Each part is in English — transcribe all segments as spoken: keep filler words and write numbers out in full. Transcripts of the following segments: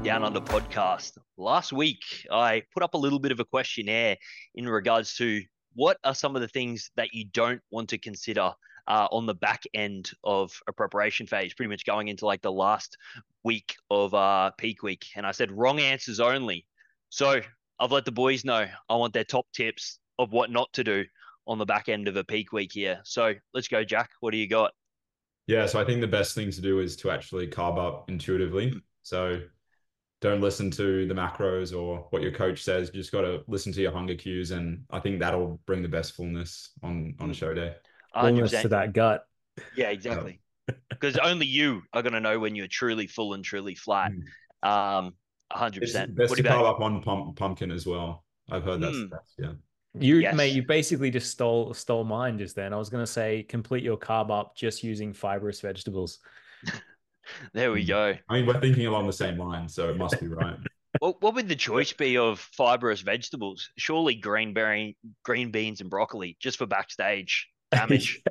Down Under podcast. Last week, I put up a little bit of a questionnaire in regards to what are some of the things that you don't want to consider uh, on the back end of a preparation phase, pretty much going into like the last week of uh, peak week. And I said wrong answers only. So I've let the boys know I want their top tips of what not to do on the back end of a peak week here. So let's go, Jack. What do you got? Yeah, so I think the best thing to do is to actually carb up intuitively. So don't listen to the macros or what your coach says. You just got to listen to your hunger cues, and I think that'll bring the best fullness on on a show day. Fullness to one hundred percent. that gut. Yeah, exactly. Because only you are going to know when you're truly full and truly flat. Mm. Um, It's one hundred percent. best What to about carb up on pump, pumpkin as well. I've heard that's the mm, best. Yeah. You, yes. mate, you basically just stole stole mine just then. I was going to say complete your carb up just using fibrous vegetables. There we Mm. go. I mean, we're thinking along the same line, so it must be right. What what would the choice be of fibrous vegetables? Surely green berry, green beans and broccoli, just for backstage damage.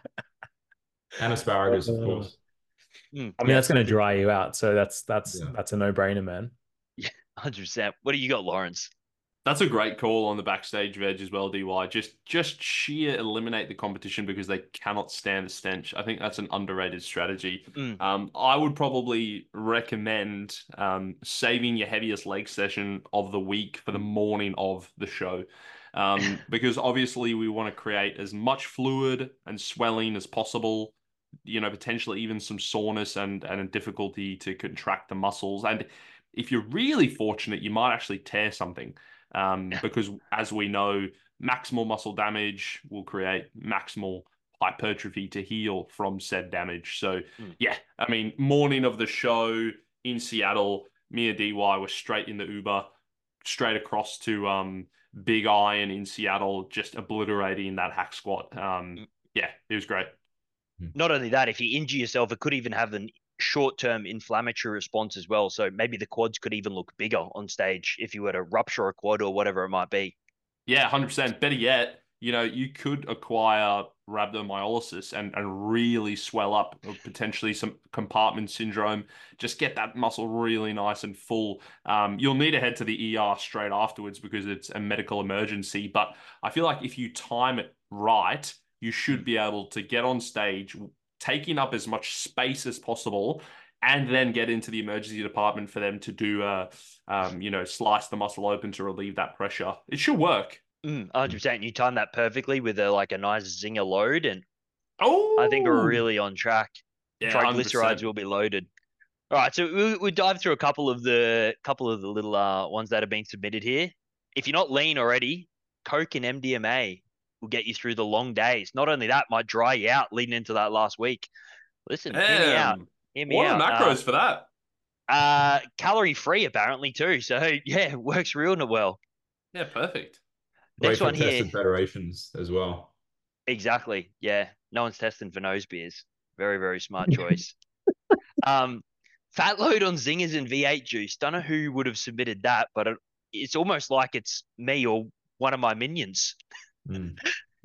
And asparagus, of Uh, course. Mm, I mean, that's yes. going to dry you out. So that's that's Yeah. that's a no brainer, man. Yeah, one hundred percent. What do you got, Lawrence? That's a great call on the backstage veg as well, D Y. Just just sheer eliminate the competition because they cannot stand the stench. I think that's an underrated strategy. Mm. Um, I would probably recommend um, saving your heaviest leg session of the week for the morning of the show. Um, because obviously we want to create as much fluid and swelling as possible, you know, potentially even some soreness and, and a difficulty to contract the muscles. And if you're really fortunate, you might actually tear something. Um, because as we know, maximal muscle damage will create maximal hypertrophy to heal from said damage. So Mm. yeah, I mean, morning of the show in Seattle, me and D Y were straight in the Uber, straight across to um Big Iron in Seattle, just obliterating that hack squat. Um, Mm. yeah, it was great. Not only that, if you injure yourself, it could even have an short-term inflammatory response as well. So maybe the quads could even look bigger on stage if you were to rupture a quad or whatever it might be. Yeah, one hundred percent. Better yet, you know, you could acquire rhabdomyolysis and, and really swell up, or potentially some compartment syndrome. Just get that muscle really nice and full. Um, you'll need to head to the E R straight afterwards because it's a medical emergency. But I feel like if you time it right, you should be able to get on stage, taking up as much space as possible, and then get into the emergency department for them to do, uh, um, you know, slice the muscle open to relieve that pressure. It should work. Mm, one hundred percent. You timed that perfectly with a like a nice zinger load, and Oh, I think we're really on track. yeah, one hundred Triglycerides percent. will be loaded. All right, so we we dive through a couple of the couple of the little uh ones that have been submitted here. If you're not lean already, Coke and M D M A will get you through the long days. Not only that, might dry you out leading into that last week. Listen, hear me out. Damn. Hear me What are the out. macros for that? Uh, uh, calorie free apparently too. So yeah, it works real well. Yeah, perfect. Great Next for one here. tested federations as well. Exactly. Yeah. No one's testing for nose beers. Very, very smart choice. um, fat load on zingers and V eight juice. Don't know who would have submitted that, but it, it's almost like it's me or one of my minions. Mm.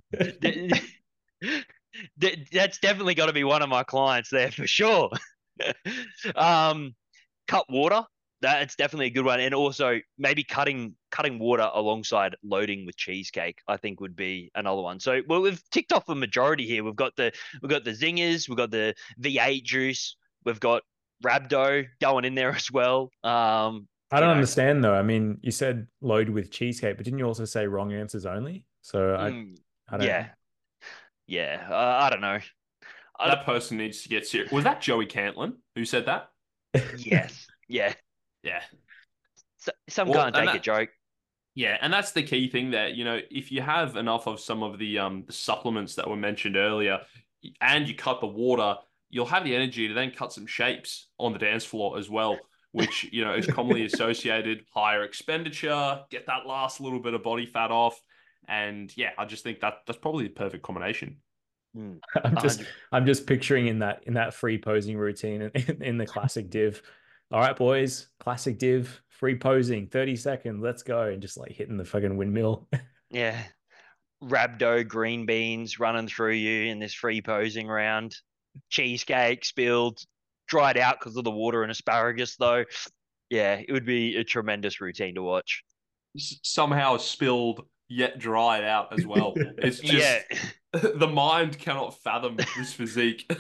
That's definitely got to be one of my clients there for sure. um, cut water. That's definitely a good one, and also maybe cutting cutting water alongside loading with cheesecake. I think would be another one. So well, we've ticked off a majority here. We've got the we've got the zingers, we've got the V eight juice, we've got Rhabdo going in there as well. Um, I don't you know, understand though. I mean, you said load with cheesecake, but didn't you also say wrong answers only? So I, mm, I don't. yeah, yeah. Uh, I don't know. I don't, That person needs to get serious. Was that Joey Cantlin who said that? yes, yeah. Yeah. So, some Well, can't and take a that, joke. yeah, and that's the key thing there. You know, if you have enough of some of the um the supplements that were mentioned earlier, and you cut the water, you'll have the energy to then cut some shapes on the dance floor as well, which, you know, is commonly associated higher expenditure, get that last little bit of body fat off. And yeah, I just think that that's probably the perfect combination. Mm, I'm just one hundred I'm just picturing in that in that free posing routine in, in the classic div. All right, boys, classic div, free posing, thirty seconds, let's go, and just like hitting the fucking windmill. Yeah. Rhabdo green beans running through you in this free posing round. Cheesecake spilled, dried out because of the water and asparagus, though. Yeah, it would be a tremendous routine to watch. S- somehow spilled yet dried out as well. It's Yeah, just the mind cannot fathom this physique.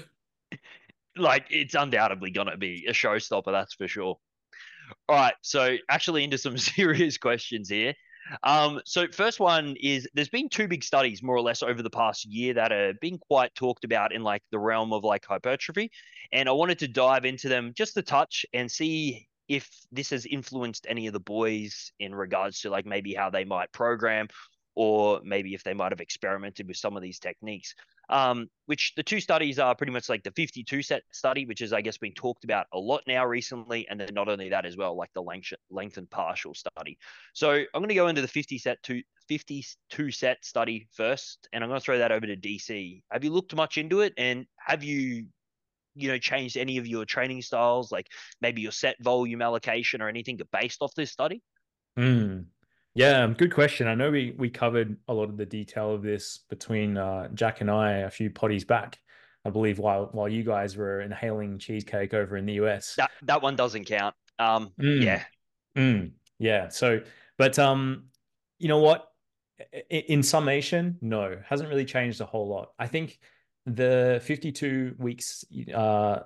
like it's undoubtedly gonna be a showstopper, that's for sure. All right, so actually into some serious questions here. Um, so first one is there's been two big studies more or less over the past year that are being quite talked about in like the realm of like hypertrophy, and I wanted to dive into them just to touch and see if this has influenced any of the boys in regards to like maybe how they might program or maybe if they might have experimented with some of these techniques. Um, which the two studies are pretty much like the fifty-two set study, which is, I guess, been talked about a lot now recently. And then not only that as well, like the length, lengthened partial study. So I'm going to go into the fifty set to fifty-two set study first, and I'm going to throw that over to D C. Have you looked much into it? And have you, you know, changed any of your training styles, like maybe your set volume allocation or anything based off this study? Mm. Yeah, um, good question. I know we we covered a lot of the detail of this between uh, Jack and I a few potties back, I believe, while while you guys were inhaling cheesecake over in the U S. That that one doesn't count. Um, Mm. yeah. Mm. Yeah. So, but um, you know what? I- In summation, no, hasn't really changed a whole lot. I think the fifty-two weeks uh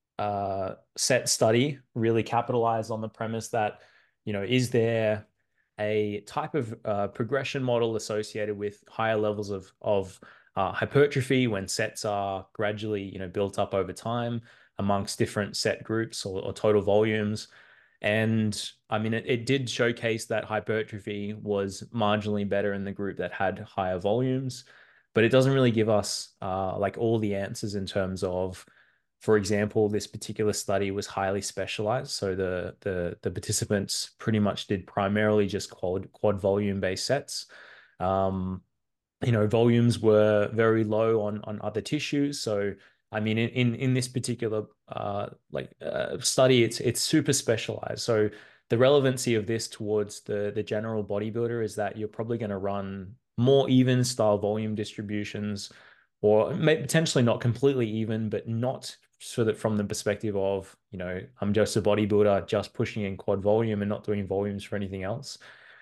uh set study really capitalized on the premise that, you know, is there a type of uh, progression model associated with higher levels of of uh, hypertrophy when sets are gradually, you know, built up over time amongst different set groups or, or total volumes. And I mean, it, it did showcase that hypertrophy was marginally better in the group that had higher volumes, but it doesn't really give us uh, like all the answers in terms of, for example, this particular study was highly specialized. So the the the participants pretty much did primarily just quad quad volume based sets. Um, you know, volumes were very low on on other tissues. So I mean, in in, in this particular uh, like uh, study, it's it's super specialized. So the relevancy of this towards the the general bodybuilder is that you're probably going to run more even style volume distributions, or may, potentially not completely even, but not so that from the perspective of, you know, I'm just a bodybuilder, just pushing in quad volume and not doing volumes for anything else.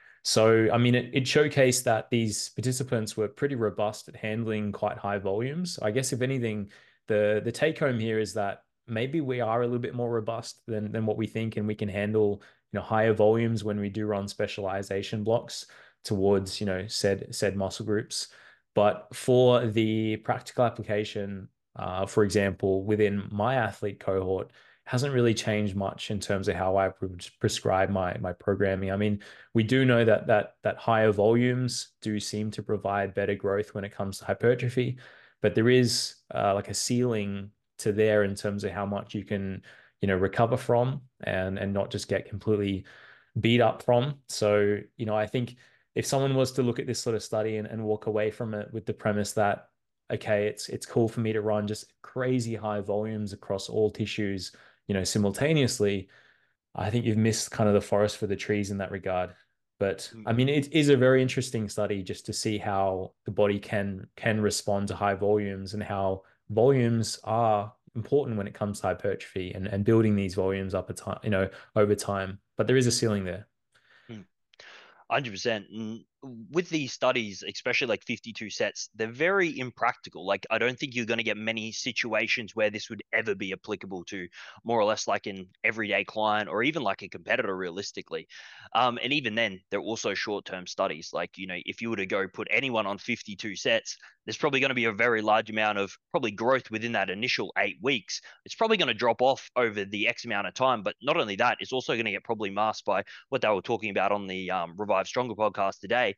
So, I mean, it, it showcased that these participants were pretty robust at handling quite high volumes. I guess if anything, the the take home here is that maybe we are a little bit more robust than than what we think, and we can handle, you know, higher volumes when we do run specialization blocks towards, you know, said said muscle groups. But for the practical application, uh, for example, within my athlete cohort, hasn't really changed much in terms of how I would prescribe my my programming. I mean, we do know that that that higher volumes do seem to provide better growth when it comes to hypertrophy, but there is uh, like a ceiling to there in terms of how much you can, you know, recover from and and not just get completely beat up from. So, you know, I think if someone was to look at this sort of study and, and walk away from it with the premise that, okay, it's it's cool for me to run just crazy high volumes across all tissues, you know, simultaneously, I think you've missed kind of the forest for the trees in that regard. But I mean, it is a very interesting study just to see how the body can can respond to high volumes and how volumes are important when it comes to hypertrophy and, and building these volumes up a time, you know, over time. But there is a ceiling there. one hundred percent. And with these studies, especially like fifty-two sets, they're very impractical. Like, I don't think you're going to get many situations where this would ever be applicable to more or less like an everyday client or even like a competitor realistically. Um, and even then, they're also short-term studies. Like, you know, if you were to go put anyone on fifty-two sets, there's probably going to be a very large amount of probably growth within that initial eight weeks. It's probably going to drop off over the X amount of time. But not only that, it's also going to get probably masked by what they were talking about on the um, Revive Stronger podcast today.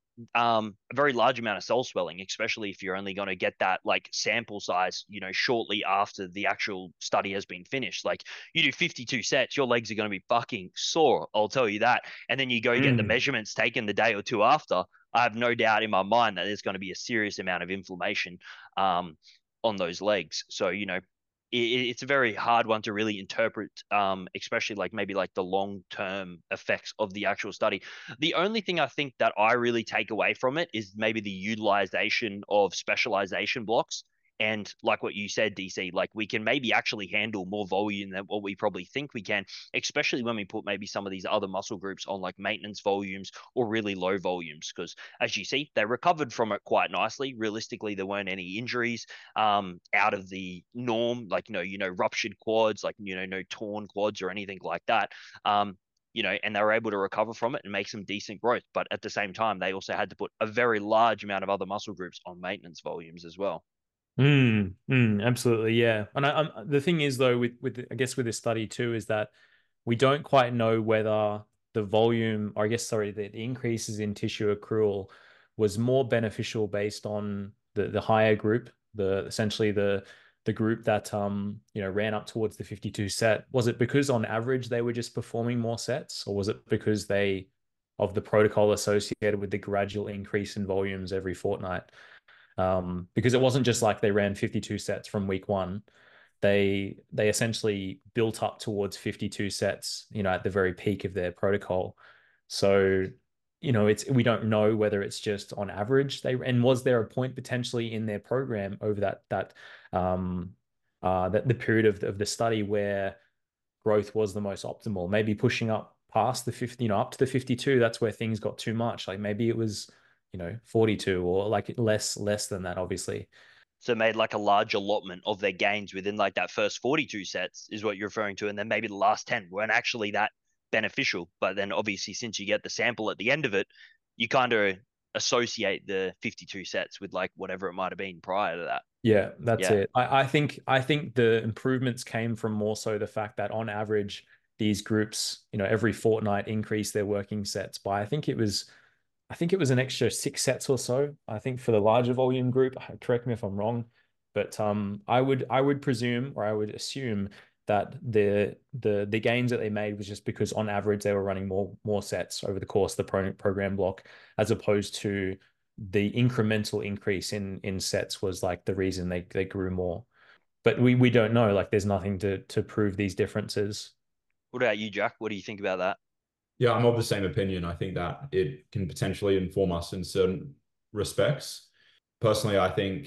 Um, a very large amount of cell swelling, especially if you're only going to get that like sample size, you know, shortly after the actual study has been finished. Like, you do fifty-two sets, your legs are going to be fucking sore, I'll tell you that. And then you go get the Mm. measurements taken the day or two after. I have no doubt in my mind that there's going to be a serious amount of inflammation um, on those legs. So, you know, it, it's a very hard one to really interpret, um, especially like maybe like the long term effects of the actual study. The only thing I think that I really take away from it is maybe the utilization of specialization blocks And like what you said, D C, like we can maybe actually handle more volume than what we probably think we can, especially when we put maybe some of these other muscle groups on like maintenance volumes or really low volumes. Because as you see, they recovered from it quite nicely. Realistically, there weren't any injuries um, out of the norm, like, you know, you know, ruptured quads, like, you know, no torn quads or anything like that. Um, you know, and they were able to recover from it and make some decent growth. But at the same time, they also had to put a very large amount of other muscle groups on maintenance volumes as well. Mm, mm, absolutely, yeah. And I, I'm, the thing is, though, with with I guess with this study too, is that we don't quite know whether the volume, or I guess, sorry, the, the increases in tissue accrual was more beneficial based on the the higher group, the essentially the the group that um you know ran up towards the fifty-two set. Was it because on average they were just performing more sets, or was it because they of the protocol associated with the gradual increase in volumes every fortnight? Um, because it wasn't just like they ran fifty-two sets from week one. They they essentially built up towards fifty-two sets, you know, at the very peak of their protocol. So, you know, it's we don't know whether it's just on average they and was there a point potentially in their program over that that um uh that the period of the, of the study where growth was the most optimal, maybe pushing up past the fifty, you know, up to the fifty-two, that's where things got too much. Like maybe it was, you know, forty-two or like less less than that, obviously. So made like a large allotment of their gains within like that first forty-two sets is what you're referring to. And then maybe the last ten weren't actually that beneficial. But then obviously, since you get the sample at the end of it, you kind of associate the fifty-two sets with like whatever it might have been prior to that. Yeah, that's Yeah. it. I, I think I think the improvements came from more so the fact that on average, these groups, you know, every fortnight increase their working sets by I think it was I think it was an extra six sets or so. I think for the larger volume group, correct me if I'm wrong, but um, I would I would presume or I would assume that the the the gains that they made was just because on average they were running more more sets over the course of the pro program block, as opposed to the incremental increase in in sets was like the reason they they grew more. But we we don't know. Like there's nothing to to prove these differences. What about you, Jack? What do you think about that? Yeah, I'm of the same opinion. I think that it can potentially inform us in certain respects. Personally, I think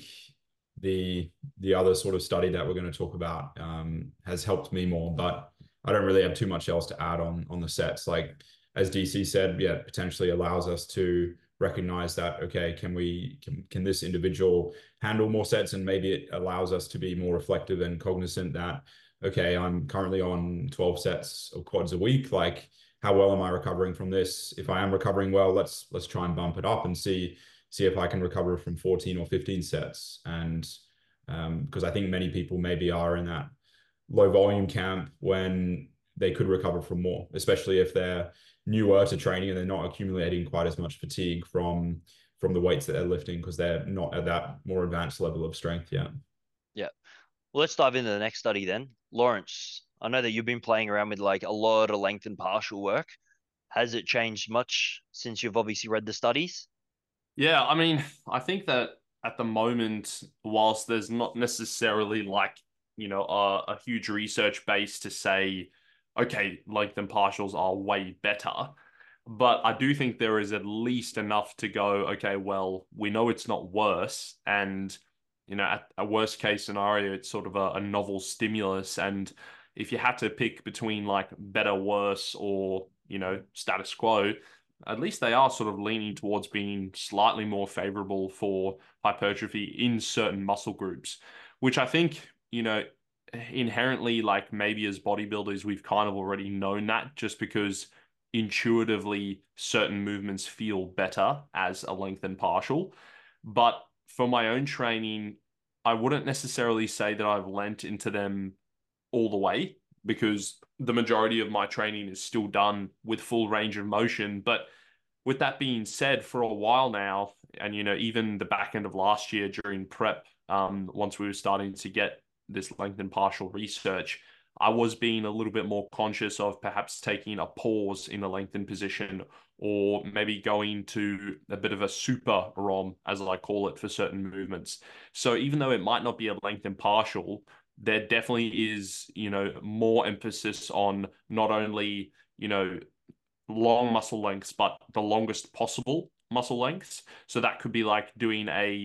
the the other sort of study that we're going to talk about um, has helped me more, but I don't really have too much else to add on on the sets. Like as D C said, yeah, it potentially allows us to recognize that, okay, can we can, can this individual handle more sets, and maybe it allows us to be more reflective and cognizant that, okay, I'm currently on twelve sets of quads a week, like how well am I recovering from this? If I am recovering well, let's let's try and bump it up and see see if I can recover from fourteen or fifteen sets. And um, because I think many people maybe are in that low volume camp when they could recover from more, especially if they're newer to training and they're not accumulating quite as much fatigue from from the weights that they're lifting because they're not at that more advanced level of strength yet. Yeah. Well, let's dive into the next study then. Lawrence, I know that you've been playing around with like a lot of length and partial work. Has it changed much since you've obviously read the studies? Yeah, I mean, I think that at the moment, whilst there's not necessarily like, you know, a, a huge research base to say, okay, length and partials are way better, but I do think there is at least enough to go, okay, well, we know it's not worse. And, you know, at a worst case scenario, it's sort of a, a novel stimulus. And if you had to pick between like better, worse, or, you know, status quo, at least they are sort of leaning towards being slightly more favorable for hypertrophy in certain muscle groups, which I think, you know, inherently, like maybe as bodybuilders, we've kind of already known that just because intuitively certain movements feel better as a lengthened partial. But for my own training, I wouldn't necessarily say that I've lent into them all the way, because the majority of my training is still done with full range of motion. But with that being said, for a while now, and, you know, even the back end of last year during prep, um, once we were starting to get this lengthened partial research, I was being a little bit more conscious of perhaps taking a pause in a lengthened position, or maybe going to a bit of a super ROM, as I call it, for certain movements. So even though it might not be a lengthened partial, there definitely is, you know, more emphasis on not only, you know, long muscle lengths, but the longest possible muscle lengths. So that could be like doing a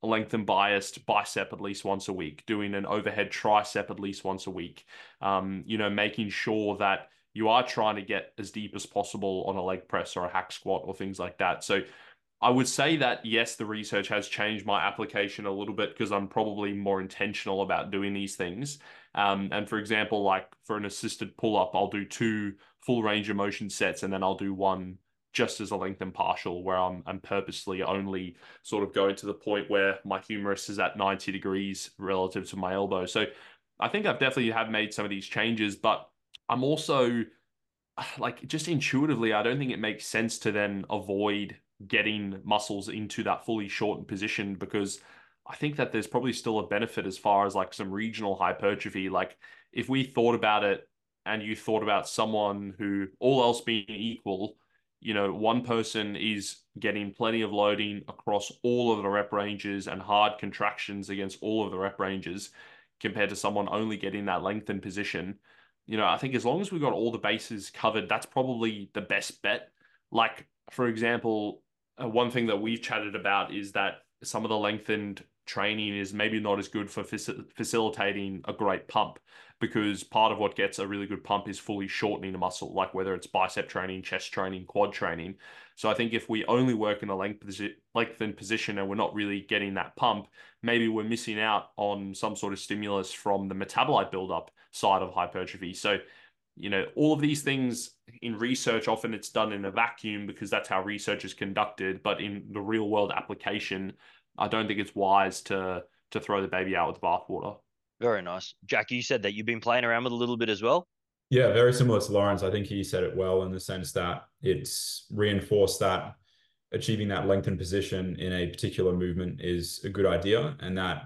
a lengthen biased bicep at least once a week, doing an overhead tricep at least once a week, um, you know, making sure that you are trying to get as deep as possible on a leg press or a hack squat or things like that. So I would say that, yes, the research has changed my application a little bit because I'm probably more intentional about doing these things. Um, and for example, like for an assisted pull-up, I'll do two full range of motion sets and then I'll do one just as a lengthen partial where I'm, I'm purposely only sort of going to the point where my humerus is at ninety degrees relative to my elbow. So I think I've definitely have made some of these changes, but I'm also like just intuitively, I don't think it makes sense to then avoid getting muscles into that fully shortened position because I think that there's probably still a benefit as far as like some regional hypertrophy. Like if we thought about it and you thought about someone who, all else being equal, you know, one person is getting plenty of loading across all of the rep ranges and hard contractions against all of the rep ranges compared to someone only getting that lengthened position. You know, I think as long as we've got all the bases covered, that's probably the best bet. Like, for example, uh, one thing that we've chatted about is that some of the lengthened training is maybe not as good for faci- facilitating a great pump because part of what gets a really good pump is fully shortening a muscle, like whether it's bicep training, chest training, quad training. So I think if we only work in a length posi- lengthened position and we're not really getting that pump, maybe we're missing out on some sort of stimulus from the metabolite buildup side of hypertrophy. So, you know, all of these things in research, often it's done in a vacuum because that's how research is conducted. But in the real world application, I don't think it's wise to to throw the baby out with the bathwater. Very nice. Jack, you said that you've been playing around with a little bit as well. Yeah, very similar to Lawrence. I think he said it well in the sense that it's reinforced that achieving that lengthened position in a particular movement is a good idea. And that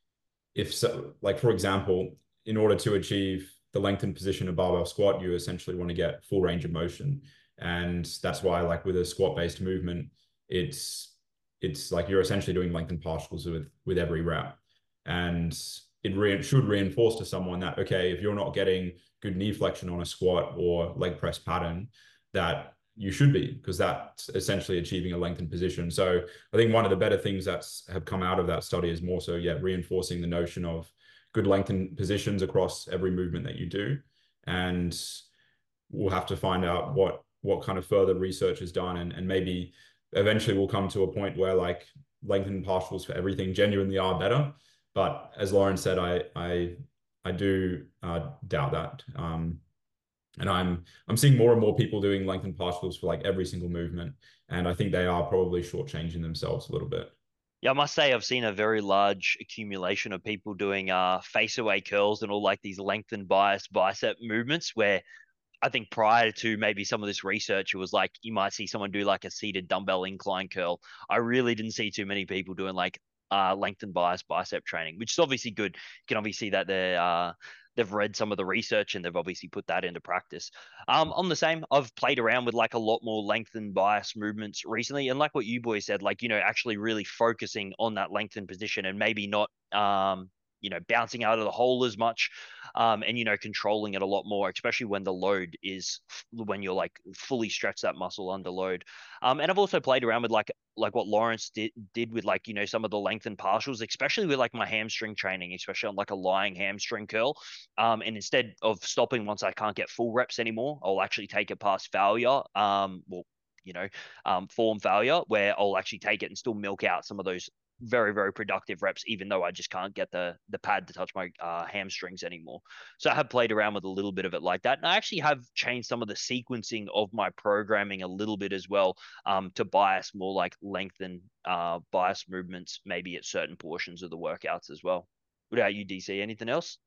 if so, like, for example, in order to achieve the lengthened position of barbell squat, you essentially want to get full range of motion. And that's why, like with a squat-based movement, it's it's like you're essentially doing lengthened partials with with every rep. And it re- should reinforce to someone that, okay, if you're not getting good knee flexion on a squat or leg press pattern, that you should be, because that's essentially achieving a lengthened position. So I think one of the better things that's have come out of that study is more so, yeah, reinforcing the notion of good lengthened positions across every movement that you do. And we'll have to find out what what kind of further research is done, and, and maybe eventually we'll come to a point where like lengthened partials for everything genuinely are better. But as Lauren said, I I I do uh, doubt that. Um, and I'm I'm seeing more and more people doing lengthened partials for like every single movement, and I think they are probably shortchanging themselves a little bit. Yeah, I must say I've seen a very large accumulation of people doing uh face away curls and all like these lengthened bias bicep movements where I think prior to maybe some of this research, it was like you might see someone do like a seated dumbbell incline curl. I really didn't see too many people doing like uh lengthened bias bicep training, which is obviously good. You can obviously see that they're uh they've read some of the research and they've obviously put that into practice. Um, on the same, I've played around with like a lot more lengthened bias movements recently, and like what you boys said, like you know, actually really focusing on that lengthened position and maybe not um you know bouncing out of the hole as much, um, and you know controlling it a lot more, especially when the load is when you're like fully stretch that muscle under load. Um, and I've also played around with like like what Lawrence did did with like you know some of the lengthened partials, especially with like my hamstring training, especially on like a lying hamstring curl. Um, and instead of stopping once I can't get full reps anymore, I'll actually take it past failure. Um, well, you know, um, form failure, where I'll actually take it and still milk out some of those very very productive reps, even though I just can't get the the pad to touch my uh, hamstrings anymore. So I have played around with a little bit of it like that, and I actually have changed some of the sequencing of my programming a little bit as well, um, to bias more like lengthen uh, bias movements, maybe at certain portions of the workouts as well. What about you, D C? Anything else?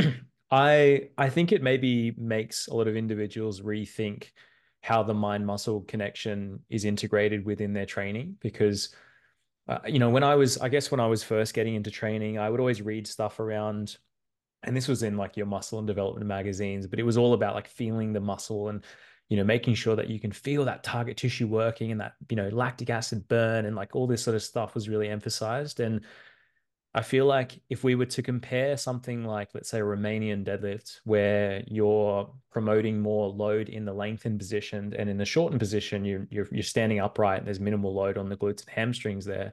I I think it maybe makes a lot of individuals rethink how the mind muscle connection is integrated within their training, because uh, you know when I was I guess when I was first getting into training, I would always read stuff around, and this was in like your muscle and development magazines, but it was all about like feeling the muscle and you know making sure that you can feel that target tissue working and that you know lactic acid burn and like all this sort of stuff was really emphasized. And I feel like if we were to compare something like, let's say, a Romanian deadlift, where you're promoting more load in the lengthened position, and in the shortened position, you're, you're, you're standing upright, and there's minimal load on the glutes and hamstrings there.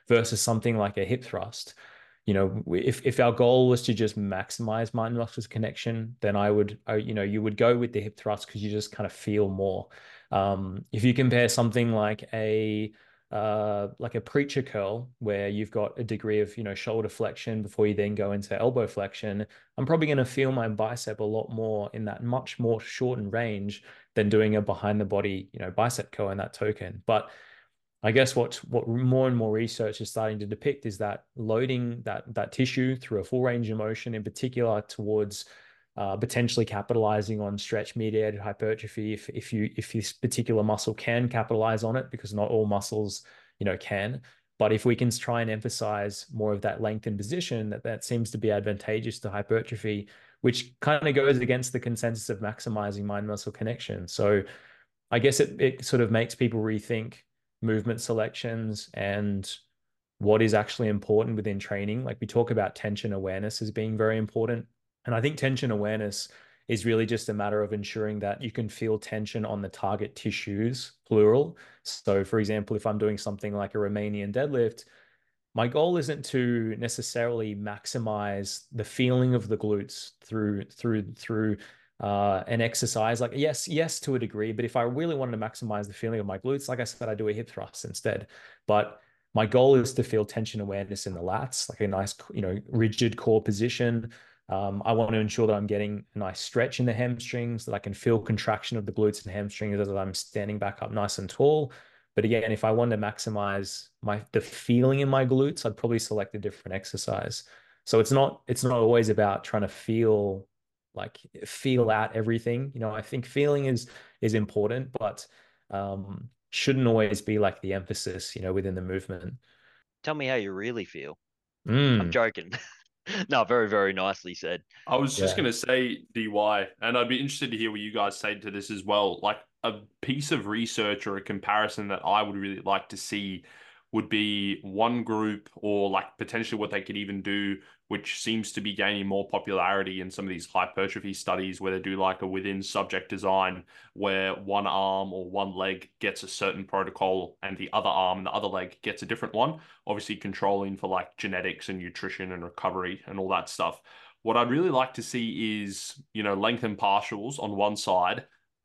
versus something like a hip thrust. You know, if if our goal was to just maximize mind muscle connection, then I would, I, you know, you would go with the hip thrust because you just kind of feel more. Um, if you compare something like a uh, like a preacher curl, where you've got a degree of, you know, shoulder flexion before you then go into elbow flexion, I'm probably going to feel my bicep a lot more in that much more shortened range than doing a behind the body, you know, bicep curl in that token. But I guess what what more and more research is starting to depict is that loading that that tissue through a full range of motion, in particular towards uh, potentially capitalizing on stretch mediated hypertrophy, if if you if this particular muscle can capitalize on it, because not all muscles, you know, can. But if we can try and emphasize more of that lengthened position, that that seems to be advantageous to hypertrophy, which kind of goes against the consensus of maximizing mind muscle connection. So I guess it it sort of makes people rethink movement selections and what is actually important within training. Like we talk about tension awareness as being very important. And I think tension awareness is really just a matter of ensuring that you can feel tension on the target tissues, plural. So for example, if I'm doing something like a Romanian deadlift, my goal isn't to necessarily maximize the feeling of the glutes through through through uh, an exercise. Like yes, yes, to a degree, but if I really wanted to maximize the feeling of my glutes, like I said, I do a hip thrust instead. But my goal is to feel tension awareness in the lats, like a nice, you know, rigid core position. Um, I want to ensure that I'm getting a nice stretch in the hamstrings, that I can feel contraction of the glutes and hamstrings as I'm standing back up nice and tall. But again, if I wanted to maximize my the feeling in my glutes, I'd probably select a different exercise. So it's not it's not always about trying to feel like feel out everything. You know, I think feeling is is important, but um, shouldn't always be like the emphasis, you know, within the movement. Tell me how you really feel. Mm. I'm joking. No, very, very nicely said. I was just Yeah. going to say D Y, and I'd be interested to hear what you guys say to this as well. Like a piece of research or a comparison that I would really like to see would be one group, or like potentially what they could even do, which seems to be gaining more popularity in some of these hypertrophy studies, where they do like a within subject design where one arm or one leg gets a certain protocol and the other arm and the other leg gets a different one, obviously controlling for like genetics and nutrition and recovery and all that stuff. What I'd really like to see is, you know, lengthen partials on one side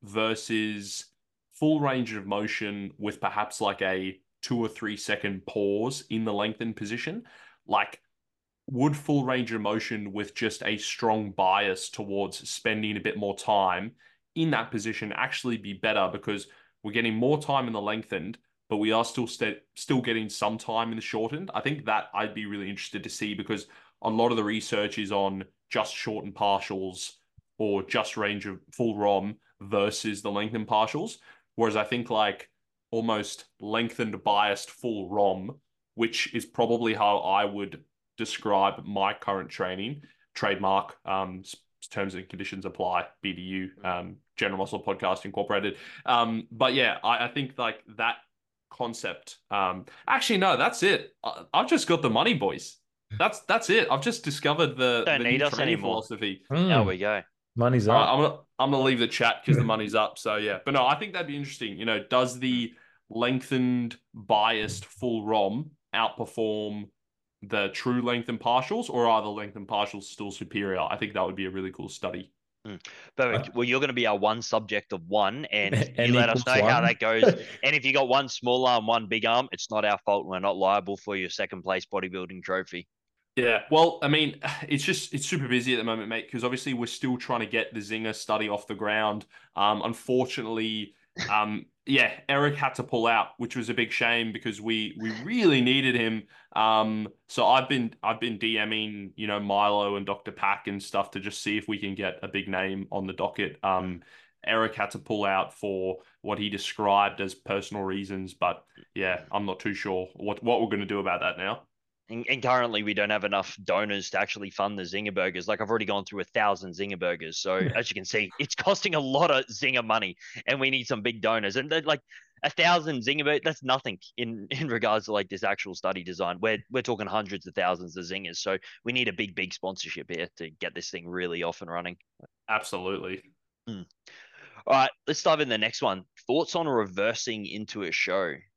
versus full range of motion with perhaps like a two or three second pause in the lengthened position. Like, would full range of motion with just a strong bias towards spending a bit more time in that position actually be better, because we're getting more time in the lengthened, but we are still st still getting some time in the shortened? I think that I'd be really interested to see, because a lot of the research is on just shortened partials or just range of full ROM versus the lengthened partials. Whereas I think like almost lengthened biased full ROM, which is probably how I would describe my current training, trademark, um, terms and conditions apply, B D U, um, General Muscle Podcast Incorporated. Um, but yeah, I, I think like that concept. Um, actually, no, that's it. I, I've just got the money, boys. That's that's it. I've just discovered the Don't the need new us training anymore. philosophy. Mm. There we go. Money's All right, up. I'm gonna I'm gonna leave the chat because the money's up. So yeah, but no, I think that'd be interesting. You know, does the lengthened biased full ROM outperform the true lengthened partials, or are the lengthened partials still superior? I think that would be a really cool study. Mm. Perfect. Well, you're going to be our one subject of one, and N you let us equals know how one. that goes. And if you got one small arm, one big arm, it's not our fault. We're not liable for your second place bodybuilding trophy. Yeah, well, I mean, it's just it's super busy at the moment, mate, because obviously we're still trying to get the Zinger study off the ground. Um, unfortunately, um, yeah, Eric had to pull out, which was a big shame because we we really needed him. Um, so I've been I've been DMing, you know, Milo and Doctor Pack and stuff to just see if we can get a big name on the docket. Um, Eric had to pull out for what he described as personal reasons, but yeah, I'm not too sure what what we're going to do about that now. And, and currently, we don't have enough donors to actually fund the Zinger burgers. Like I've already gone through a thousand Zinger burgers, so as you can see, it's costing a lot of Zinger money, and we need some big donors. And like a thousand Zinger burgers, that's nothing in in regards to like this actual study design. We're we're talking hundreds of thousands of Zingers, so we need a big big sponsorship here to get this thing really off and running. Absolutely. Hmm. All right, let's dive in the next one. Thoughts on reversing into a show?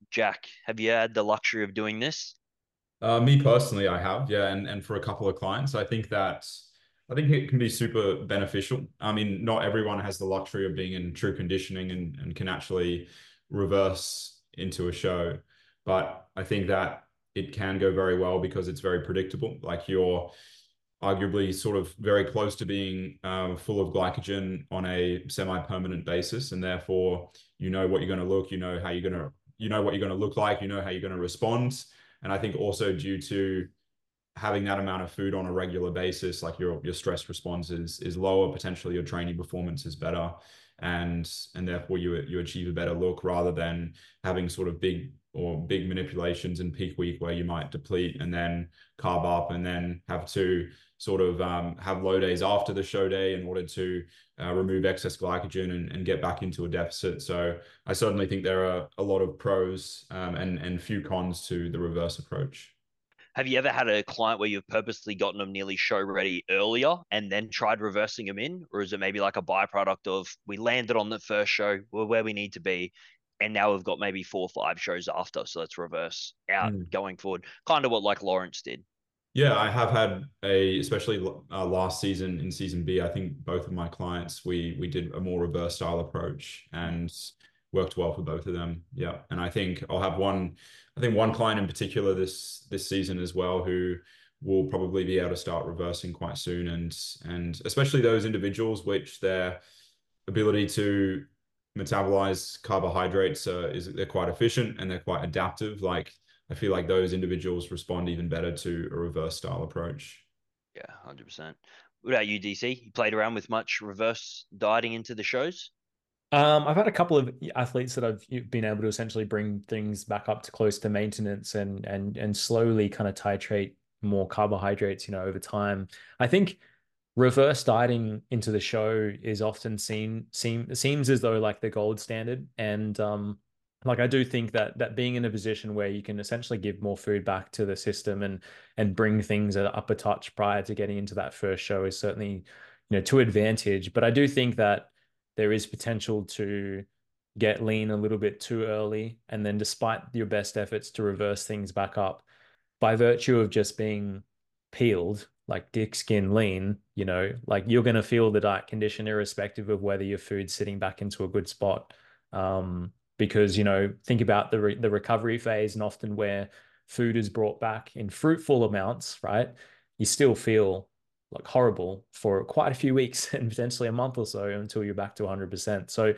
Jack, have you had the luxury of doing this? Uh, me personally, I have, yeah, and and for a couple of clients, I think that I think it can be super beneficial. I mean, not everyone has the luxury of being in true conditioning and, and can actually reverse into a show, but I think that it can go very well because it's very predictable. Like you're arguably sort of very close to being uh, full of glycogen on a semi-permanent basis, and therefore you know what you're going to look, you know how you're going to, you know what you're going to look like, you know how you're going to respond. And I think also due to having that amount of food on a regular basis, like your your stress response is is lower, potentially your training performance is better, and and therefore you you achieve a better look rather than having sort of big or big manipulations in peak week where you might deplete and then carb up and then have to sort of um, have low days after the show day in order to uh, remove excess glycogen and, and get back into a deficit. So I certainly think there are a lot of pros um, and and few cons to the reverse approach. Have you ever had a client where you've purposely gotten them nearly show ready earlier and then tried reversing them in? Or is it maybe like a byproduct of we landed on the first show, we're where we need to be, and now we've got maybe four or five shows after, so let's reverse out Mm. going forward? Kind of what like Lawrence did. Yeah, I have had a, especially uh, last season in season B, I think both of my clients, we we did a more reverse style approach and worked well for both of them. Yeah. And I think I'll have one, I think one client in particular this this season as well, who will probably be able to start reversing quite soon. And and especially those individuals which their ability to metabolize carbohydrates uh, is they're quite efficient and they're quite adaptive. Like I feel like those individuals respond even better to a reverse style approach. Yeah, one hundred percent. What about you, D C? You played around with much reverse dieting into the shows? Um, I've had a couple of athletes that I've been able to essentially bring things back up to close to maintenance and and and slowly kind of titrate more carbohydrates, you know, over time. I think reverse dieting into the show is often seen seem seems as though like the gold standard. And um like I do think that that being in a position where you can essentially give more food back to the system and and bring things up a touch prior to getting into that first show is certainly, you know, to advantage. But I do think that there is potential to get lean a little bit too early, and then despite your best efforts to reverse things back up, by virtue of just being peeled, like dick skin lean, you know, like you're going to feel the diet condition irrespective of whether your food's sitting back into a good spot. Um, because, you know, think about the, re the recovery phase, and often where food is brought back in fruitful amounts, right? You still feel like horrible for quite a few weeks and potentially a month or so until you're back to one hundred percent. So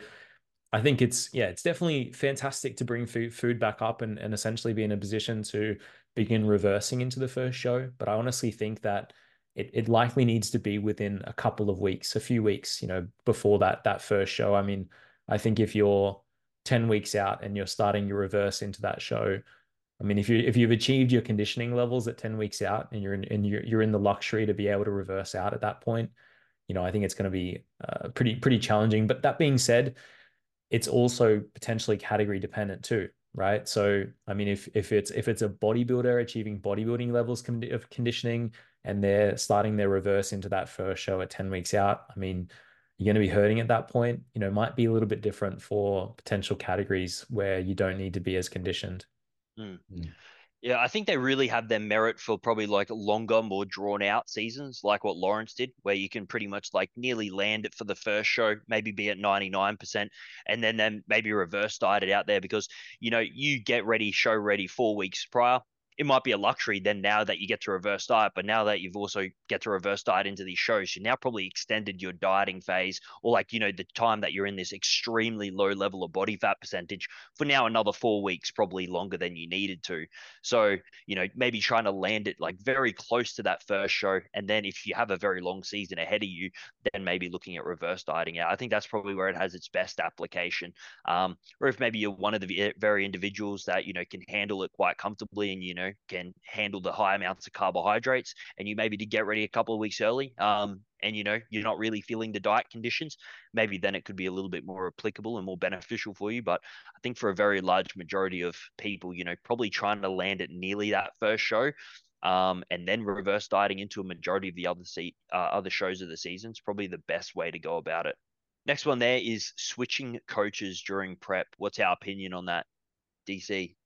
I think it's, yeah, it's definitely fantastic to bring food, food back up and, and essentially be in a position to begin reversing into the first show. But I honestly think that it, it likely needs to be within a couple of weeks, a few weeks, you know, before that, that first show. I mean, I think if you're ten weeks out and you're starting your reverse into that show, I mean, if you if you've achieved your conditioning levels at ten weeks out and you're in and you're, you're in the luxury to be able to reverse out at that point, you know, I think it's going to be uh, pretty pretty challenging. But that being said, it's also potentially category dependent too, right? So, I mean, if if it's if it's a bodybuilder achieving bodybuilding levels of conditioning and they're starting their reverse into that first show at ten weeks out, I mean, you're going to be hurting at that point. You know, might be a little bit different for potential categories where you don't need to be as conditioned. Mm. Mm. Yeah, I think they really have their merit for probably like longer, more drawn out seasons, like what Lawrence did, where you can pretty much like nearly land it for the first show, maybe be at ninety-nine percent, and then then maybe reverse diet it out there because, you know, you get ready, show ready four weeks prior. It might be a luxury then now that you get to reverse diet, but now that you've also get to reverse diet into these shows, you now probably extended your dieting phase or like, you know, the time that you're in this extremely low level of body fat percentage for now another four weeks, probably longer than you needed to. So, you know, maybe trying to land it like very close to that first show. And then if you have a very long season ahead of you, then maybe looking at reverse dieting out. I think that's probably where it has its best application. Um, or if maybe you're one of the very individuals that, you know, can handle it quite comfortably and, you know, can handle the high amounts of carbohydrates and you maybe did get ready a couple of weeks early. Um, and you know you're not really feeling the diet conditions, maybe then it could be a little bit more applicable and more beneficial for you. But I think for a very large majority of people, you know, probably trying to land it nearly that first show, um, and then reverse dieting into a majority of the other se- uh, other shows of the season is probably the best way to go about it. Next one there is switching coaches during prep. What's our opinion on that, D C?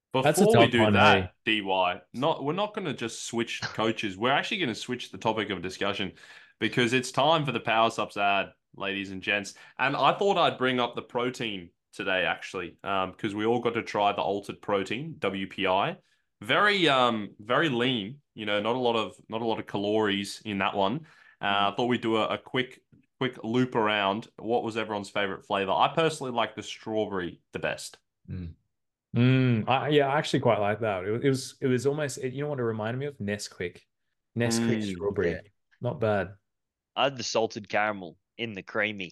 That's a Before we tough do one, hey. that, D Y, not we're not going to just switch coaches. We're actually going to switch the topic of discussion because it's time for the Power Subs ad, ladies and gents. And I thought I'd bring up the protein today, actually, um, because we all got to try the altered protein, W P I. Very, um, very lean. You know, not a lot of not a lot of calories in that one. Uh, I thought we'd do a, a quick quick loop around. What was everyone's favorite flavor? I personally like the strawberry the best. Mm. Mm, I, yeah, I actually quite like that. It, was- it was it was almost it, you know what it reminded me of? Nesquik. Nesquik Mm, strawberry. yeah. Not bad. I had the salted caramel in the creamy.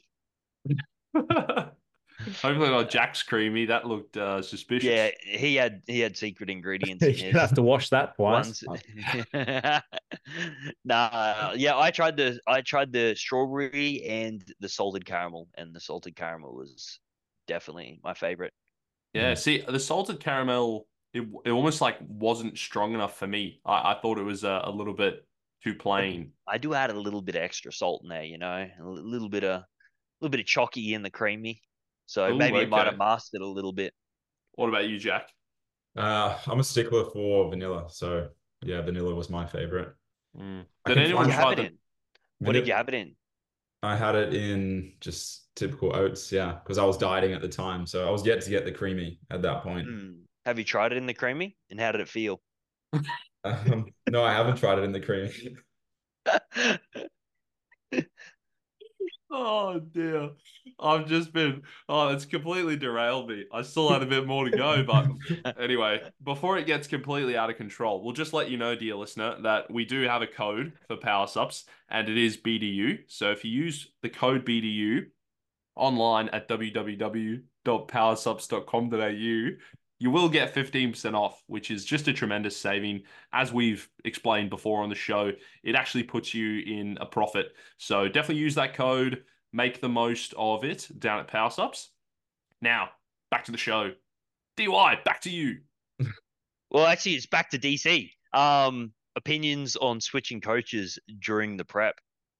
Hopefully not Jack's creamy. That looked uh, suspicious. Yeah, he had he had secret ingredients You're in gonna his have to wash that twice. ones. Nah, yeah, I tried the I tried the strawberry and the salted caramel, and the salted caramel was definitely my favorite. Yeah, Mm. see, the salted caramel, it, it almost like wasn't strong enough for me. I, I thought it was a, a little bit too plain. I do add a little bit of extra salt in there, you know, a li- little bit of a little bit of chalky in the creamy. So Oh, maybe it might have okay. masked it a little bit. What about you, Jack? Uh, I'm a stickler for vanilla, so yeah, vanilla was my favorite. Mm. I Did can What did anyone you find have try it the? in? What did vanilla. you have it in? I had it in just typical oats, yeah, because I was dieting at the time, so I was yet to get the creamy at that point. Hmm. Have you tried it in the creamy? And how did it feel? Um, no, I haven't tried it in the creamy. Oh dear, I've just been. Oh, it's completely derailed me. I still had a bit more to go, but anyway, before it gets completely out of control, we'll just let you know, dear listener, that we do have a code for Power Subs, and it is B D U. So if you use the code B D U online at w w w dot power subs dot com dot a u, you will get fifteen percent off, which is just a tremendous saving. As we've explained before on the show, it actually puts you in a profit. So definitely use that code, make the most of it down at Power Subs. Now, back to the show. D Y, back to you. Well, actually, it's back to D C. Um, opinions on switching coaches during the prep.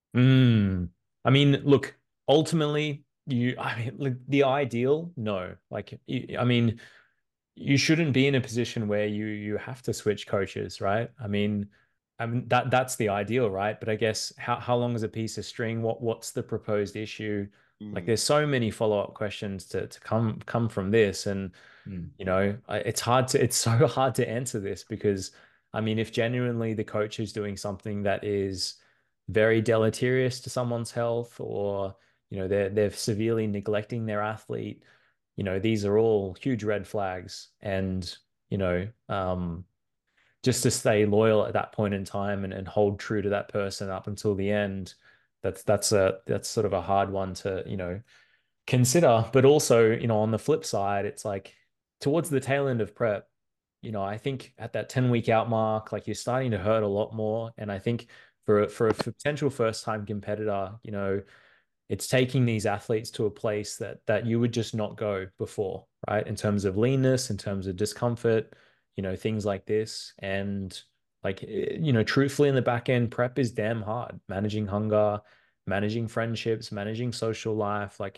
Mm. I mean, look, ultimately, you, I mean, like the ideal, no. Like, you, I mean, you shouldn't be in a position where you you have to switch coaches, right? I mean, I mean that that's the ideal, right? But I guess how how long is a piece of string? What what's the proposed issue? Like, Mm. there's so many follow-up questions to to come come from this, and Mm. you know, I- it's hard to it's so hard to answer this because I mean, if genuinely the coach is doing something that is very deleterious to someone's health, or you know, they're they're severely neglecting their athlete, you know, these are all huge red flags. And you know, um, just to stay loyal at that point in time and, and hold true to that person up until the end, that's that's a that's sort of a hard one to, you know, consider. But also, you know, on the flip side, it's like towards the tail end of prep, you know, I think at that ten week out mark, like you're starting to hurt a lot more. And I think for for a potential first time competitor, you know, it's taking these athletes to a place that that you would just not go before, right? In terms of leanness, in terms of discomfort, you know, things like this. And like, eh, you know, truthfully, in the back end, prep is damn hard. Managing hunger, managing friendships, managing social life. Like,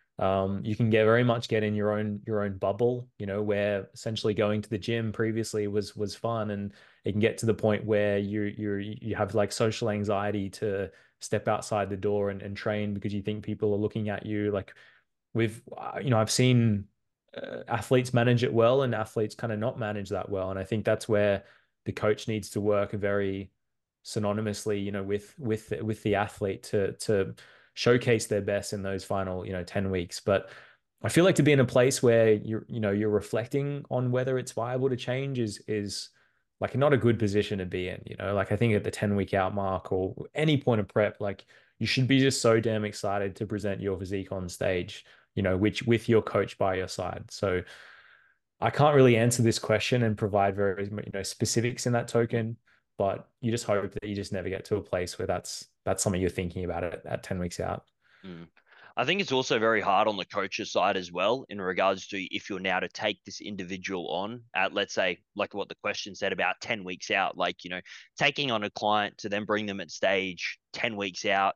um, you can get very much get in your own your own bubble, you know, where essentially going to the gym previously was was fun, and it can get to the point where you you you have like social anxiety to step outside the door and, and train because you think people are looking at you. Like, we've uh, you know, I've seen uh, athletes manage it well and athletes kind of not manage that well, and I think that's where the coach needs to work very synonymously, you know, with with with the athlete to to showcase their best in those final, you know, ten weeks. But I feel like to be in a place where you're, you know, you're reflecting on whether it's viable to change is is like not a good position to be in, you know. Like, I think at the ten week out mark or any point of prep, like you should be just so damn excited to present your physique on stage, you know, which with your coach by your side. So I can't really answer this question and provide very, you know, specifics in that token, but you just hope that you just never get to a place where that's that's something you're thinking about it at ten weeks out. Mm. I think it's also very hard on the coach's side as well, in regards to if you're now to take this individual on at, let's say, like what the question said about ten weeks out, like, you know, taking on a client to then bring them at stage ten weeks out,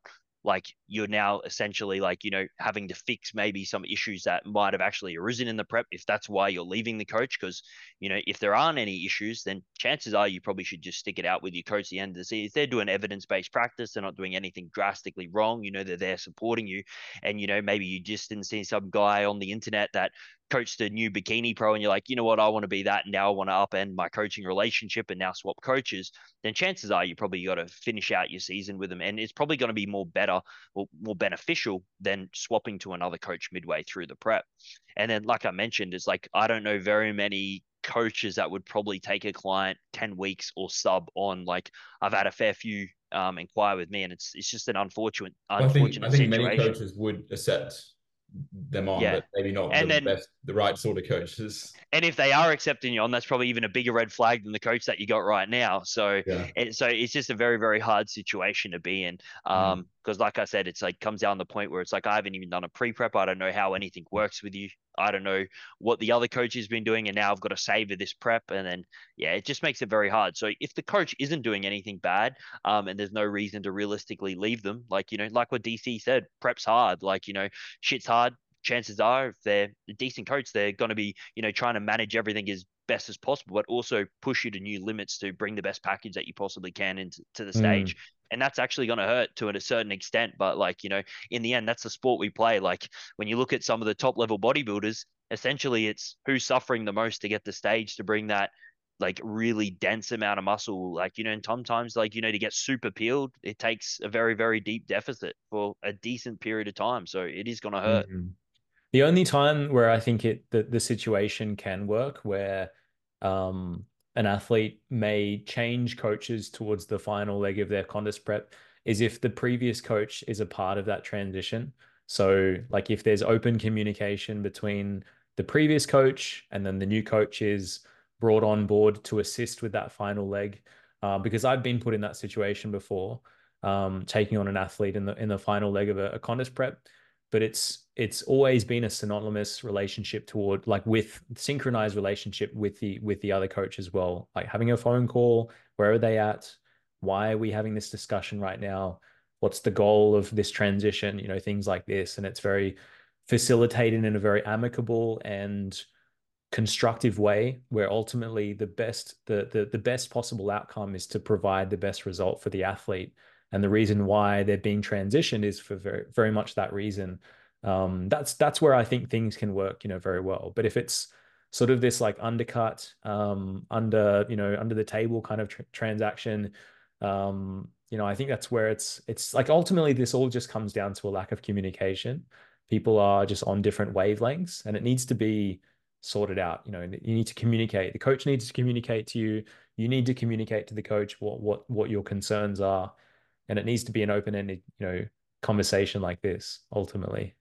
like you're now essentially like, you know, having to fix maybe some issues that might have actually arisen in the prep if that's why you're leaving the coach. Because, you know, if there aren't any issues, then chances are you probably should just stick it out with your coach at the end of the season. If they're doing evidence-based practice, they're not doing anything drastically wrong, you know, they're there supporting you. And, you know, maybe you just didn't see some guy on the internet that coached a new bikini pro and you're like, you know what, I want to be that. And now I want to upend my coaching relationship and now swap coaches. Then chances are you probably got to finish out your season with them. And it's probably going to be more better or more beneficial than swapping to another coach midway through the prep. And then, like I mentioned, it's like, I don't know very many coaches that would probably take a client ten weeks or sub on. Like I've had a fair few um, inquire with me, and it's it's just an unfortunate unfortunate I think I think situation. many coaches would accept them on, Yeah. but maybe not And the then, best, the right sort of coaches. And if they are accepting you on, that's probably even a bigger red flag than the coach that you got right now. So, Yeah. it, so it's just a very, very hard situation to be in. Um, Mm. because like I said, it's like comes down the point where it's like I haven't even done a pre-prep. I don't know how anything works with you. I don't know what the other coach has been doing, and now I've got to savor this prep. And then, yeah, it just makes it very hard. So if the coach isn't doing anything bad, um, and there's no reason to realistically leave them, like, you know, like what D C said, prep's hard. Like, you know, shit's hard. Chances are, if they're a decent coach, they're going to be, you know, trying to manage everything as best as possible, but also push you to new limits to bring the best package that you possibly can into to the stage. Mm. And that's actually going to hurt to a certain extent. But like, you know, in the end, that's the sport we play. Like when you look at some of the top level bodybuilders, essentially it's who's suffering the most to get the stage to bring that like really dense amount of muscle. Like, you know, and sometimes like, you know, to get super peeled, it takes a very, very deep deficit for a decent period of time. So it is going to hurt. Mm. The only time where I think it the, the situation can work where um, an athlete may change coaches towards the final leg of their contest prep is if the previous coach is a part of that transition. So like if there's open communication between the previous coach and then the new coach is brought on board to assist with that final leg. Uh, because I've been put in that situation before, um, taking on an athlete in the in the final leg of a, a contest prep. But it's it's always been a synonymous relationship toward like with synchronized relationship with the with the other coach as well. Like having a phone call, where are they at? Why are we having this discussion right now? What's the goal of this transition? You know, things like this. And it's very facilitated in a very amicable and constructive way where ultimately the best the, the the best possible outcome is to provide the best result for the athlete. And the reason why they're being transitioned is for very, very much that reason. Um, that's that's where I think things can work, you know, very well. But if it's sort of this like undercut, um, under you know, under the table kind of tr- transaction, um, you know, I think that's where it's it's like ultimately this all just comes down to a lack of communication. People are just on different wavelengths, and it needs to be sorted out. You know, you need to communicate. The coach needs to communicate to you. You need to communicate to the coach what what what your concerns are. And it needs to be an open-ended, you know, conversation like this, ultimately.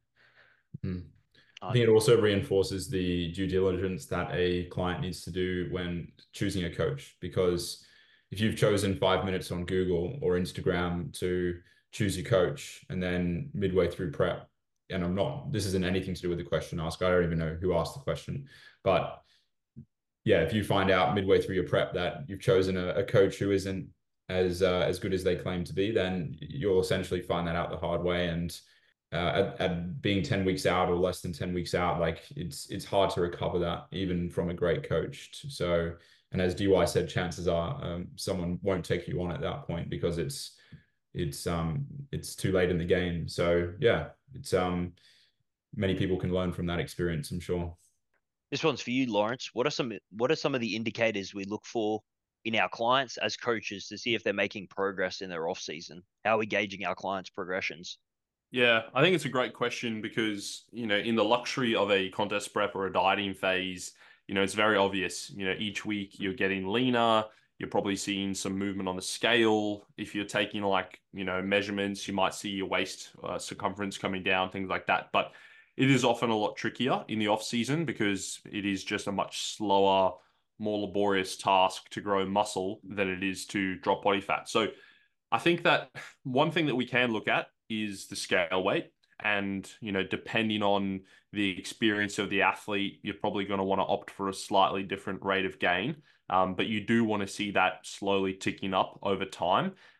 Mm. I think it also reinforces the due diligence that a client needs to do when choosing a coach, because if you've chosen five minutes on Google or Instagram to choose your coach, and then midway through prep, and I'm not, this isn't anything to do with the question asked. I don't even know who asked the question, but yeah, if you find out midway through your prep that you've chosen a, a coach who isn't as uh, as good as they claim to be, then you'll essentially find that out the hard way. And uh, at, at being ten weeks out or less than ten weeks out, like it's it's hard to recover that even from a great coach. So, and as D Y said, chances are um, someone won't take you on at that point because it's it's um it's too late in the game. So yeah, it's um many people can learn from that experience, I'm sure. This one's for you, Lawrence. What are some what are some of the indicators we look for in our clients as coaches to see if they're making progress in their off season? How are we gauging our clients' progressions? Yeah, I think it's a great question because, you know, in the luxury of a contest prep or a dieting phase, you know, it's very obvious. You know, each week you're getting leaner, you're probably seeing some movement on the scale. If you're taking like, you know, measurements, you might see your waist uh, circumference coming down, things like that. But it is often a lot trickier in the off season because it is just a much slower, more laborious task to grow muscle than it is to drop body fat. So I think that one thing that we can look at is the scale weight. And, you know, depending on the experience of the athlete, you're probably going to want to opt for a slightly different rate of gain. Um, but you do want to see that slowly ticking up over time.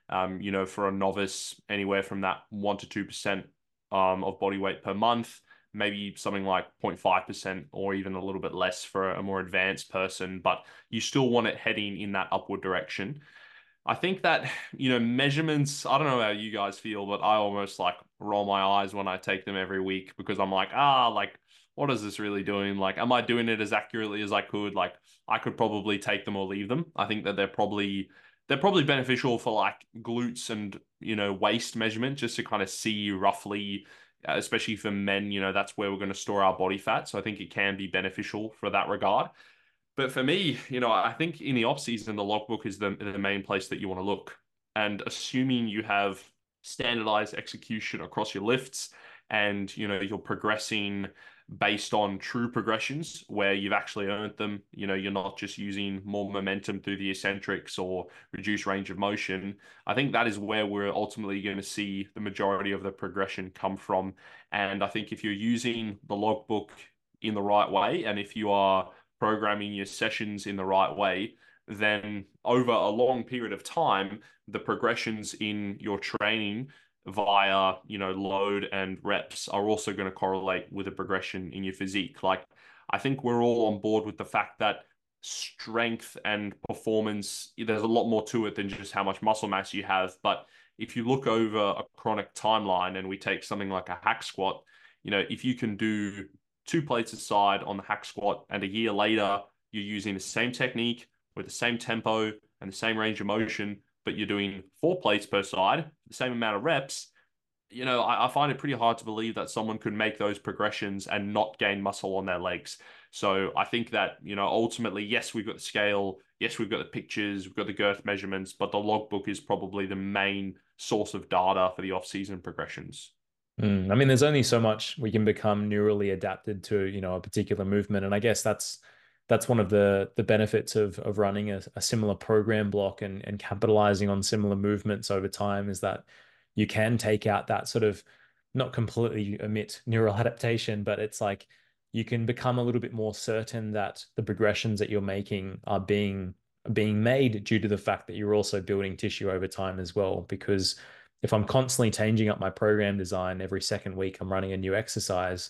Um, you know, for a novice, anywhere from that one to two percent um, of body weight per month, maybe something like zero point five percent or even a little bit less for a more advanced person, but you still want it heading in that upward direction. I think that, you know, measurements, I don't know how you guys feel, but I almost like roll my eyes when I take them every week because I'm like, ah, like, what is this really doing? Like, am I doing it as accurately as I could? Like, I could probably take them or leave them. I think that they're probably they're probably beneficial for like glutes and, you know, waist measurement just to kind of see roughly, uh, especially for men, you know, that's where we're going to store our body fat. So I think it can be beneficial for that regard. But for me, you know, I think in the off season, the logbook is the, the main place that you want to look. And assuming you have standardized execution across your lifts and, you know, you're progressing based on true progressions where you've actually earned them, you know, you're not just using more momentum through the eccentrics or reduced range of motion. I think that is where we're ultimately going to see the majority of the progression come from. And I think if you're using the logbook in the right way, and if you are programming your sessions in the right way, then over a long period of time, the progressions in your training via, you know, load and reps are also going to correlate with a progression in your physique. Like, I think we're all on board with the fact that strength and performance, there's a lot more to it than just how much muscle mass you have. But if you look over a chronic timeline and we take something like a hack squat, you know, if you can do two plates aside on the hack squat and a year later you're using the same technique with the same tempo and the same range of motion, but you're doing four plates per side, the same amount of reps, you know, I, I find it pretty hard to believe that someone could make those progressions and not gain muscle on their legs. So I think that, you know, ultimately, yes, we've got the scale, yes, we've got the pictures, we've got the girth measurements, but the logbook is probably the main source of data for the off-season progressions. Mm, I mean, there's only so much we can become neurally adapted to, you know, a particular movement, and I guess that's that's one of the the benefits of of running a, a similar program block and and capitalizing on similar movements over time is that you can take out that sort of, not completely omit neural adaptation, but it's like you can become a little bit more certain that the progressions that you're making are being being made due to the fact that you're also building tissue over time as well. Because if I'm constantly changing up my program design every second week, I'm running a new exercise,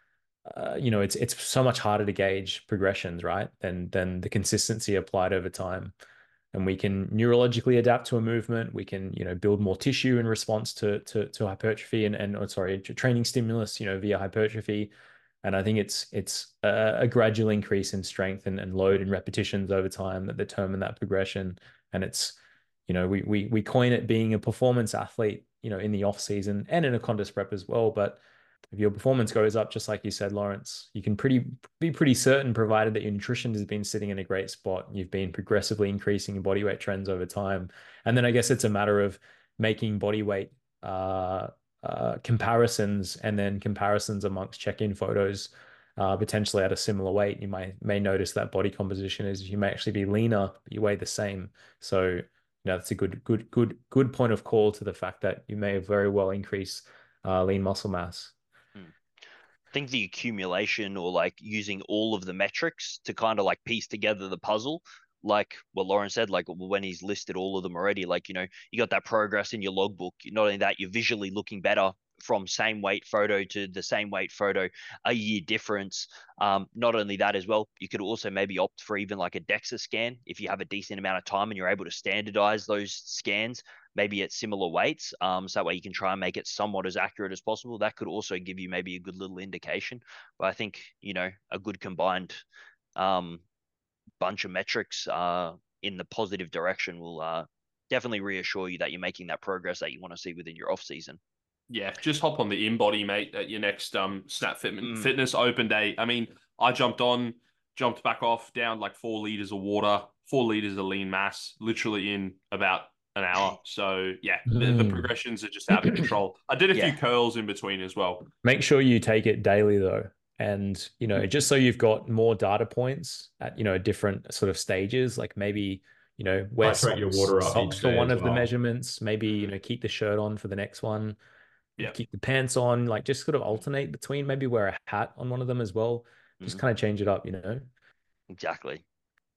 uh, you know, it's it's so much harder to gauge progressions, right? Than than the consistency applied over time. And we can neurologically adapt to a movement. We can, you know, build more tissue in response to to, to hypertrophy and and oh, sorry, to training stimulus, you know, via hypertrophy. And I think it's it's a, a gradual increase in strength and, and load and repetitions over time that determine that progression. And it's, you know, we we we coin it being a performance athlete, you know, in the off season and in a contest prep as well. But if your performance goes up, just like you said, Lawrence, you can pretty be pretty certain, provided that your nutrition has been sitting in a great spot, you've been progressively increasing your body weight trends over time. And then I guess it's a matter of making body weight uh, uh, comparisons and then comparisons amongst check-in photos, uh, potentially at a similar weight. You might may notice that body composition is you may actually be leaner, but you weigh the same. So, you know, that's a good, good, good, good point of call to the fact that you may very well increase uh, lean muscle mass. I think the accumulation or like using all of the metrics to kind of like piece together the puzzle, like what Lauren said, like when he's listed all of them already, like, you know, you got that progress in your logbook. Not only that, you're visually looking better from same weight photo to the same weight photo, a year difference. Um, not only that as well, you could also maybe opt for even like a DEXA scan if you have a decent amount of time and you're able to standardize those scans, maybe at similar weights. Um, so that way you can try and make it somewhat as accurate as possible. That could also give you maybe a good little indication. But I think, you know, a good combined um, bunch of metrics uh, in the positive direction will uh, definitely reassure you that you're making that progress that you want to see within your off season. Yeah, just hop on the InBody, mate, at your next um Snap Fit Mm. Fitness open day. I mean, I jumped on, jumped back off, down like four liters of water, four liters of lean mass, literally in about an hour. So yeah, the, the Mm. progressions are just out of control. I did a Yeah. few curls in between as well. Make sure you take it daily though. And, you know, just so you've got more data points at, you know, different sort of stages, like maybe, you know, wear Titrate socks, your water up socks each for day one as of the well. measurements, maybe, you know, keep the shirt on for the next one, Yeah. keep the pants on, like just sort of alternate between, maybe wear a hat on one of them as well. Just Mhm. kind of change it up, you know? Exactly.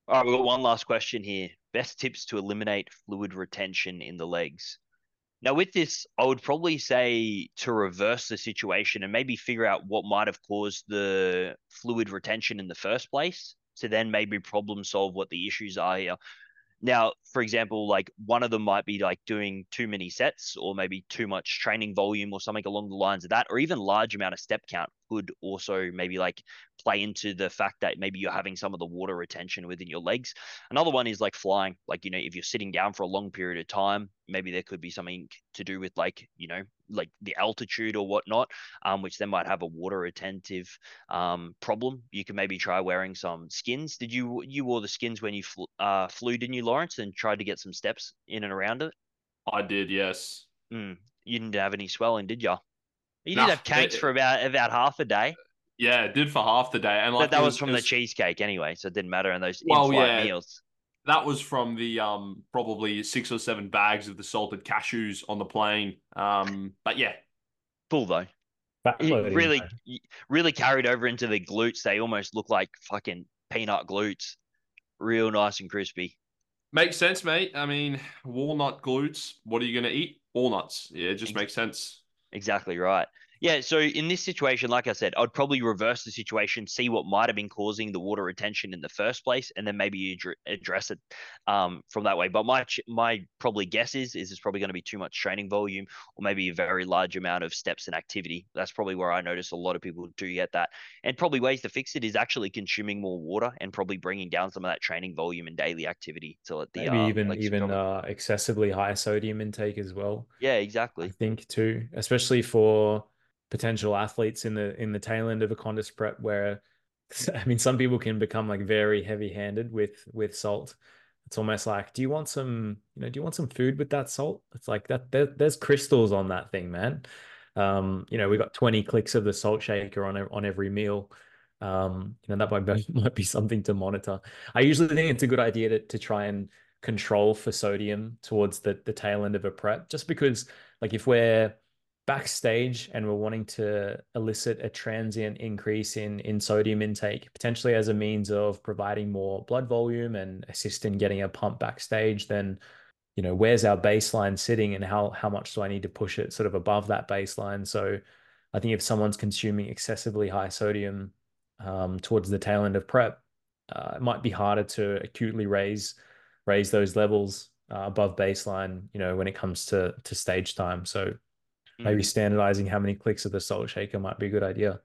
All right, we've got one last question here. Best tips to eliminate fluid retention in the legs. Now, with this, I would probably say to reverse the situation and maybe figure out what might have caused the fluid retention in the first place, to then maybe problem solve what the issues are here. Now, for example, like one of them might be like doing too many sets or maybe too much training volume or something along the lines of that, or even large amount of step count could also maybe like play into the fact that maybe you're having some of the water retention within your legs. Another one is like flying. Like, you know, if you're sitting down for a long period of time, maybe there could be something to do with like, you know, like the altitude or whatnot, um, which then might have a water retentive um, problem. You can maybe try wearing some skins. Did you you wore the skins when you fl- uh, flew, didn't you, Lawrence, and tried to get some steps in and around it? I did, yes. Mm. You didn't have any swelling, did you? You Nah, did have cakes it- for about about half a day. Yeah, it did for half the day, and like But that it was from it the cheesecake anyway, so it didn't matter in those Well, in-flight yeah. meals. That was from the um probably six or seven bags of the salted cashews on the plane. Um, but yeah, Full though. Fat It loading, really, though. really carried over into the glutes. They almost look like fucking peanut glutes. Real nice and crispy. makes sense, mate. I mean, walnut glutes. What are you gonna eat? Walnuts. Yeah, it just Ex- makes sense. Exactly right. Yeah, so in this situation, like I said, I'd probably reverse the situation, see what might have been causing the water retention in the first place, and then maybe you dr- address it um, from that way. But my ch- my probably guess is is it's probably going to be too much training volume, or maybe a very large amount of steps and activity. That's probably where I notice a lot of people do get that. And probably ways to fix it is actually consuming more water and probably bringing down some of that training volume and daily activity to let the Maybe uh, even legs even recover. uh, excessively high sodium intake as well. Yeah, I exactly. think too, especially for potential athletes in the in the tail end of a contest prep, where I mean, some people can become like very heavy-handed with with salt. It's almost like, do you want some, you know, do you want some food with that salt? It's like that. There, there's crystals on that thing, man. Um, you know, we got twenty clicks of the salt shaker on on every meal. Um, you know, that might be, might be something to monitor. I usually think it's a good idea to to try and control for sodium towards the the tail end of a prep, just because like if we're backstage and we're wanting to elicit a transient increase in in sodium intake, potentially as a means of providing more blood volume and assist in getting a pump backstage, then you know, where's our baseline sitting and how how much do I need to push it sort of above that baseline? So I think if someone's consuming excessively high sodium um, towards the tail end of prep, uh, it might be harder to acutely raise raise those levels uh, above baseline, you know, when it comes to to stage time. So maybe Mm, standardizing how many clicks of the salt shaker might be a good idea.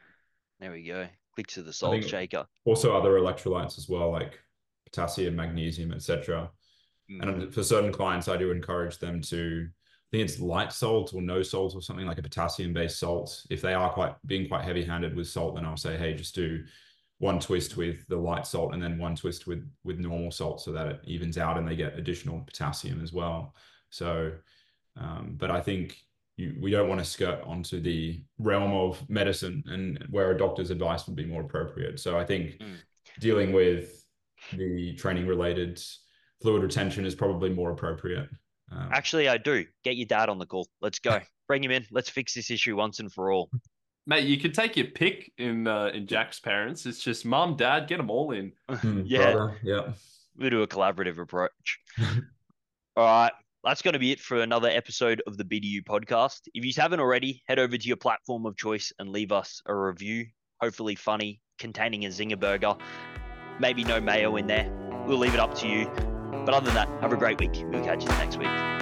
there we go. Click to the I salt think shaker. also other electrolytes as well, like potassium, magnesium, et cetera. Mm. And for certain clients, I do encourage them to, I think it's light salt or no salt or something, like a potassium-based salt. If they are quite being quite heavy-handed with salt, then I'll say, hey, just do one twist with the light salt and then one twist with with normal salt, so that it evens out and they get additional potassium as well. So, um, but I think you, we don't want to skirt onto the realm of medicine and where a doctor's advice would be more appropriate. So I think Mm. dealing with the training related fluid retention is probably more appropriate. Um, Actually, I do. Get your dad on the call. Let's go. Bring him in. Let's fix this issue once and for all. Mate, you can take your pick in uh, in Jack's parents. It's just mum, dad, get them all in. Yeah, brother, yeah. we do a collaborative approach. All right. That's going to be it for another episode of the B D U podcast. If you haven't already, head over to your platform of choice and leave us a review, hopefully funny, containing a zinger burger. Maybe no mayo in there. We'll leave it up to you. But other than that, have a great week. We'll catch you next week.